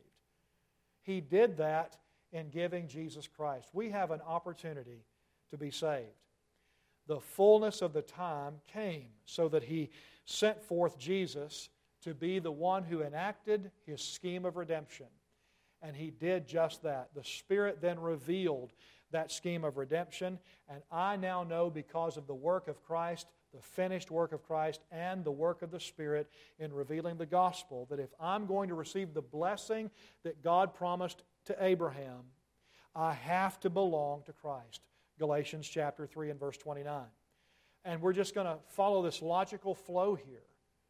He did that in giving Jesus Christ. We have an opportunity to be saved. The fullness of the time came so that He sent forth Jesus to be the one who enacted His scheme of redemption. And He did just that. The Spirit then revealed that scheme of redemption, and I now know because of the work of Christ, the finished work of Christ, and the work of the Spirit in revealing the gospel, that if I'm going to receive the blessing that God promised to Abraham, I have to belong to Christ. Galatians chapter three and verse twenty-nine. And we're just going to follow this logical flow here.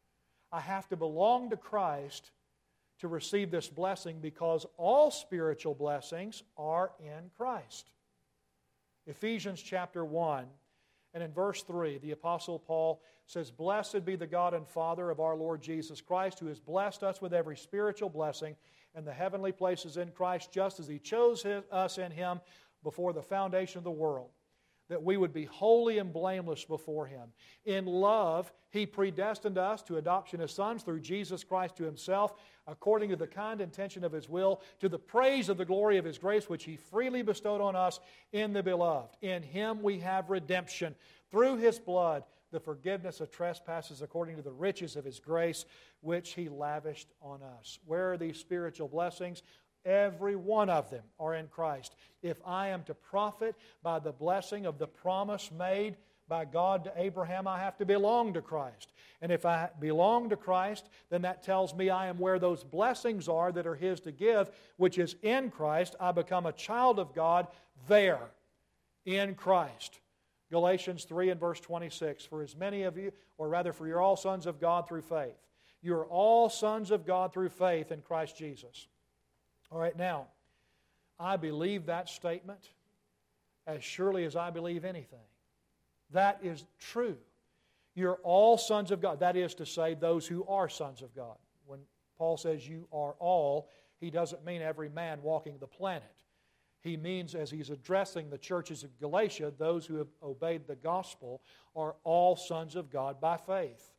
I have to belong to Christ to receive this blessing because all spiritual blessings are in Christ. Ephesians chapter one and in verse three, the Apostle Paul says, "Blessed be the God and Father of our Lord Jesus Christ, who has blessed us with every spiritual blessing in the heavenly places in Christ, just as He chose his, us in Him before the foundation of the world, that we would be holy and blameless before Him. In love, He predestined us to adoption as sons through Jesus Christ to Himself, according to the kind intention of His will, to the praise of the glory of His grace, which He freely bestowed on us in the Beloved. In Him we have redemption, through His blood, the forgiveness of trespasses according to the riches of His grace, which He lavished on us." Where are these spiritual blessings? Every one of them are in Christ. If I am to profit by the blessing of the promise made by God to Abraham, I have to belong to Christ. And if I belong to Christ, then that tells me I am where those blessings are that are His to give, which is in Christ. I become a child of God there, in Christ. Galatians three and verse twenty-six, "For as many of you, or rather for you're all sons of God through faith." You are all sons of God through faith in Christ Jesus. All right, now, I believe that statement as surely as I believe anything. That is true. You're all sons of God. That is to say, those who are sons of God. When Paul says you are all, he doesn't mean every man walking the planet. He means, as he's addressing the churches of Galatia, those who have obeyed the gospel are all sons of God by faith.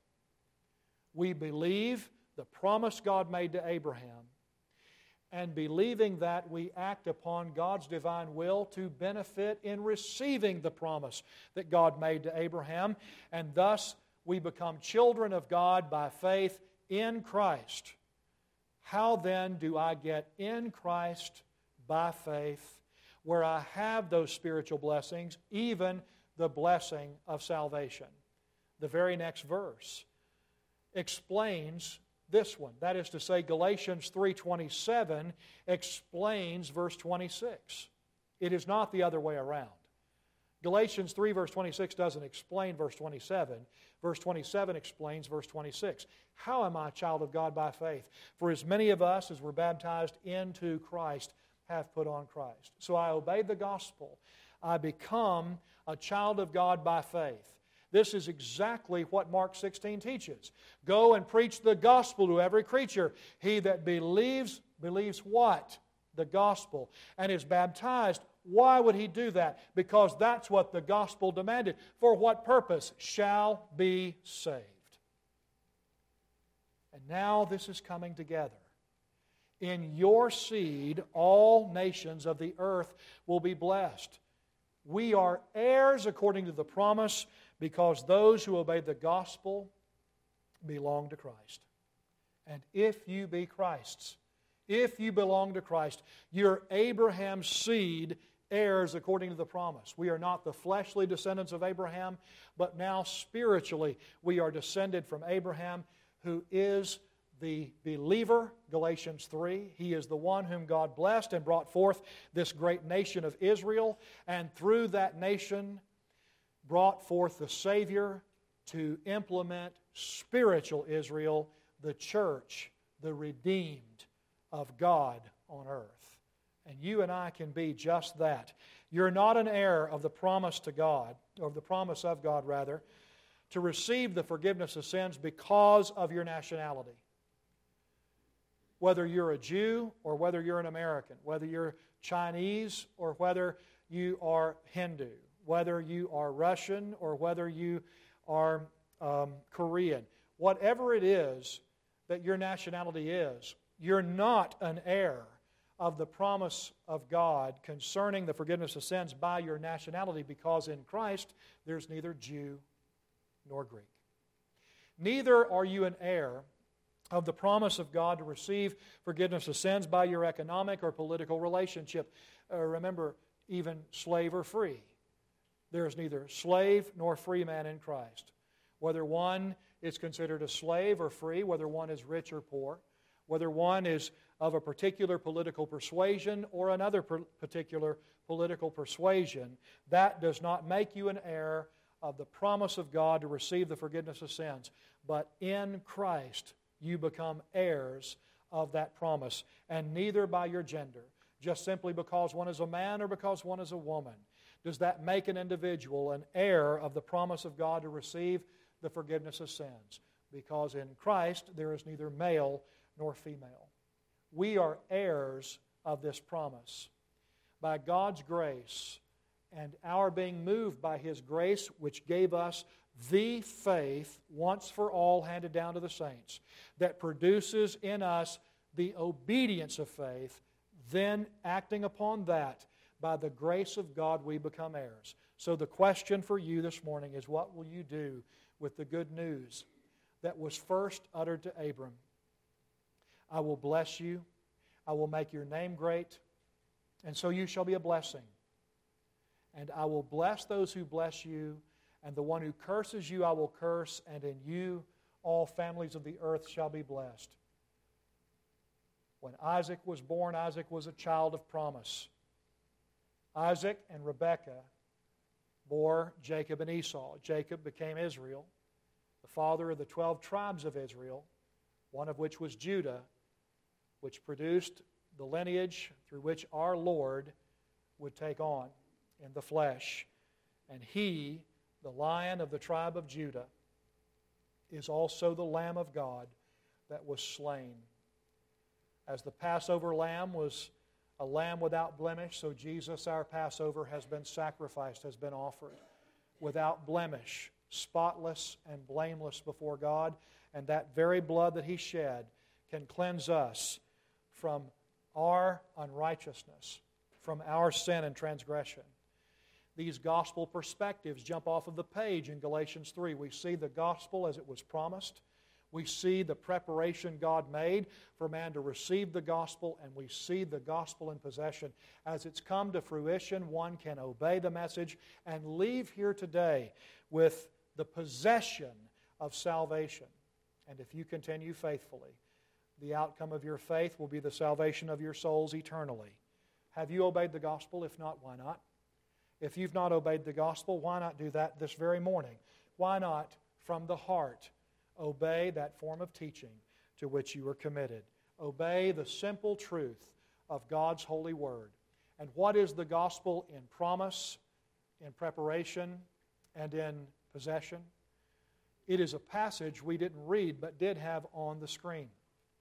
We believe the promise God made to Abraham, and believing that, we act upon God's divine will to benefit in receiving the promise that God made to Abraham, and thus we become children of God by faith in Christ. How then do I get in Christ by faith, where I have those spiritual blessings, even the blessing of salvation? The very next verse explains this one. That is to say, Galatians three twenty-seven explains verse twenty-six. It is not the other way around. Galatians three verse twenty-six doesn't explain verse twenty-seven. Verse twenty-seven explains verse twenty-six. How am I a child of God by faith? For as many of us as were baptized into Christ have put on Christ. So I obey the gospel. I become a child of God by faith. This is exactly what Mark sixteen teaches. Go and preach the gospel to every creature. He that believes, believes what? The gospel. And is baptized. Why would he do that? Because that's what the gospel demanded. For what purpose? Shall be saved. And now this is coming together. In your seed, all nations of the earth will be blessed. We are heirs according to the promise, because those who obey the gospel belong to Christ. And if you be Christ's, if you belong to Christ, you're Abraham's seed, heirs according to the promise. We are not the fleshly descendants of Abraham, but now spiritually we are descended from Abraham, who is the believer, Galatians three. He is the one whom God blessed and brought forth this great nation of Israel, and through that nation brought forth the Savior to implement spiritual Israel, the church, the redeemed of God on earth. And you and I can be just that. You're not an heir of the promise to God, or the promise of God rather, to receive the forgiveness of sins because of your nationality. Whether you're a Jew or whether you're an American, whether you're Chinese or whether you are Hindu, whether you are Russian or whether you are um, Korean, whatever it is that your nationality is, you're not an heir of the promise of God concerning the forgiveness of sins by your nationality, because in Christ there's neither Jew nor Greek. Neither are you an heir of the promise of God to receive forgiveness of sins by your economic or political relationship. Uh, remember, even slave or free. There is neither slave nor free man in Christ. Whether one is considered a slave or free, whether one is rich or poor, whether one is of a particular political persuasion or another particular political persuasion, that does not make you an heir of the promise of God to receive the forgiveness of sins. But in Christ, you become heirs of that promise, and neither by your gender, just simply because one is a man or because one is a woman, does that make an individual an heir of the promise of God to receive the forgiveness of sins. Because in Christ there is neither male nor female. We are heirs of this promise. By God's grace and our being moved by His grace, which gave us the faith once for all handed down to the saints, that produces in us the obedience of faith, then acting upon that, by the grace of God we become heirs. So the question for you this morning is, what will you do with the good news that was first uttered to Abram? I will bless you, I will make your name great, and so you shall be a blessing. And I will bless those who bless you, and the one who curses you I will curse, and in you all families of the earth shall be blessed. When Isaac was born, Isaac was a child of promise. Isaac and Rebekah bore Jacob and Esau. Jacob became Israel, the father of the twelve tribes of Israel, one of which was Judah, which produced the lineage through which our Lord would take on in the flesh. And He, the Lion of the tribe of Judah, is also the Lamb of God that was slain. As the Passover lamb was a lamb without blemish, so Jesus, our Passover, has been sacrificed, has been offered without blemish, spotless and blameless before God. And that very blood that He shed can cleanse us from our unrighteousness, from our sin and transgression. These gospel perspectives jump off of the page in Galatians three. We see the gospel as it was promised. We see the preparation God made for man to receive the gospel, and we see the gospel in possession. As it's come to fruition, one can obey the message and leave here today with the possession of salvation. And if you continue faithfully, the outcome of your faith will be the salvation of your souls eternally. Have you obeyed the gospel? If not, why not? If you've not obeyed the gospel, why not do that this very morning? Why not, from the heart, obey that form of teaching to which you were committed? Obey the simple truth of God's holy word. And what is the gospel in promise, in preparation, and in possession? It is a passage we didn't read but did have on the screen.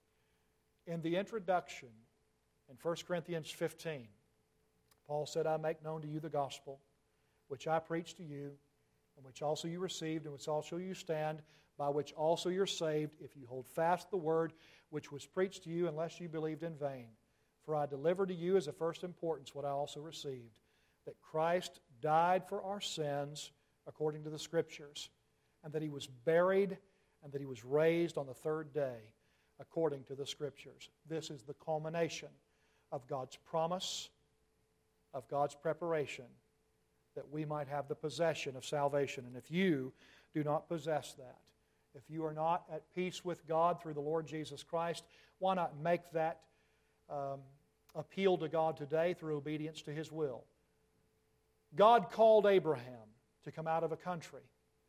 In the introduction, in First Corinthians fifteen, Paul said, I make known to you the gospel, which I preached to you, and which also you received, and which also you stand, by which also you're saved, if you hold fast the word which was preached to you, unless you believed in vain. For I delivered to you as of first importance what I also received, that Christ died for our sins according to the Scriptures, and that He was buried, and that He was raised on the third day according to the Scriptures. This is the culmination of God's promise, of God's preparation, that we might have the possession of salvation. And if you do not possess that, if you are not at peace with God through the Lord Jesus Christ, why not make that um, appeal to God today through obedience to His will? God called Abraham to come out of a country.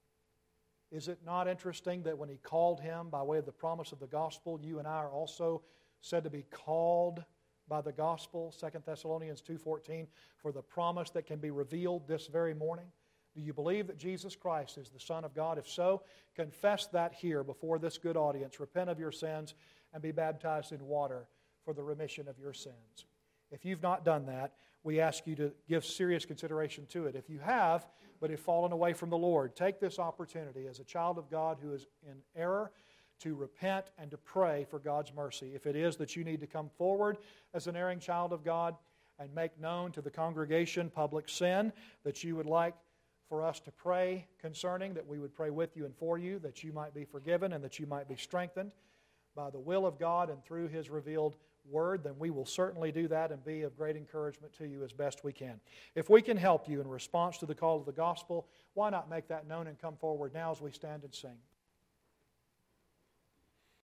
Is it not interesting that when He called him by way of the promise of the gospel, you and I are also said to be called by the gospel? Second Thessalonians two fourteen, for the promise that can be revealed this very morning. Do you believe that Jesus Christ is the Son of God? If so, confess that here before this good audience. Repent of your sins and be baptized in water for the remission of your sins. If you've not done that, we ask you to give serious consideration to it. If you have, but have fallen away from the Lord, take this opportunity as a child of God who is in error to repent and to pray for God's mercy. If it is that you need to come forward as an erring child of God and make known to the congregation public sin that you would like for us to pray concerning, that we would pray with you and for you, that you might be forgiven and that you might be strengthened by the will of God and through His revealed Word, then we will certainly do that and be of great encouragement to you as best we can. If we can help you in response to the call of the gospel, why not make that known and come forward now as we stand and sing?